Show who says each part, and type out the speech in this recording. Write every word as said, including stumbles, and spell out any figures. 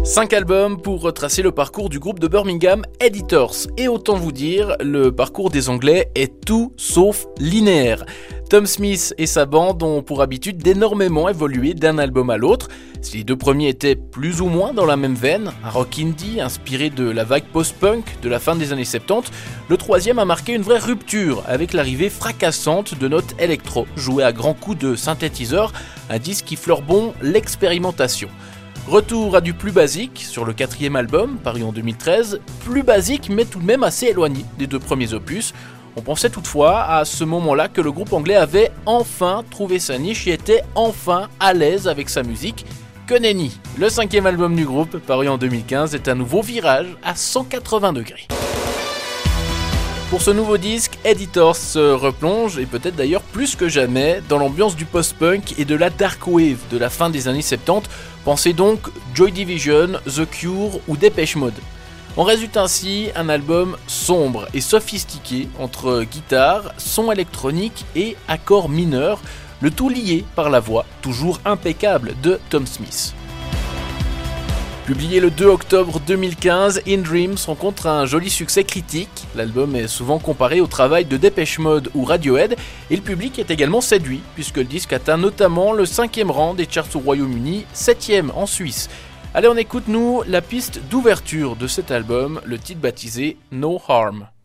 Speaker 1: Cinq albums pour retracer le parcours du groupe de Birmingham Editors. Et autant vous dire, le parcours des Anglais est tout sauf linéaire. Tom Smith et sa bande ont pour habitude d'énormément évoluer d'un album à l'autre. Si les deux premiers étaient plus ou moins dans la même veine, un rock indie inspiré de la vague post-punk de la fin des années soixante-dix, le troisième a marqué une vraie rupture avec l'arrivée fracassante de notes électro, jouées à grands coups de synthétiseur, un disque qui fleure bon l'expérimentation. Retour à du plus basique sur le quatrième album, paru en deux mille treize, plus basique mais tout de même assez éloigné des deux premiers opus. On pensait toutefois à ce moment-là que le groupe anglais avait enfin trouvé sa niche et était enfin à l'aise avec sa musique. Que nenni, le cinquième album du groupe, paru en deux mille quinze, est un nouveau virage à cent quatre-vingts degrés. Pour ce nouveau disque, Editors se replonge, et peut-être d'ailleurs plus que jamais, dans l'ambiance du post-punk et de la dark wave de la fin des années soixante-dix. Pensez donc Joy Division, The Cure ou Depeche Mode. On résulte ainsi un album sombre et sophistiqué entre guitare, son électronique et accords mineurs, le tout lié par la voix toujours impeccable de Tom Smith. Publié le deux octobre deux mille quinze, In Dreams rencontre un joli succès critique. L'album est souvent comparé au travail de Depeche Mode ou Radiohead, et le public est également séduit, puisque le disque atteint notamment le cinquième rang des charts au Royaume-Uni, septième en Suisse. Allez, on écoute nous la piste d'ouverture de cet album, le titre baptisé No Harm.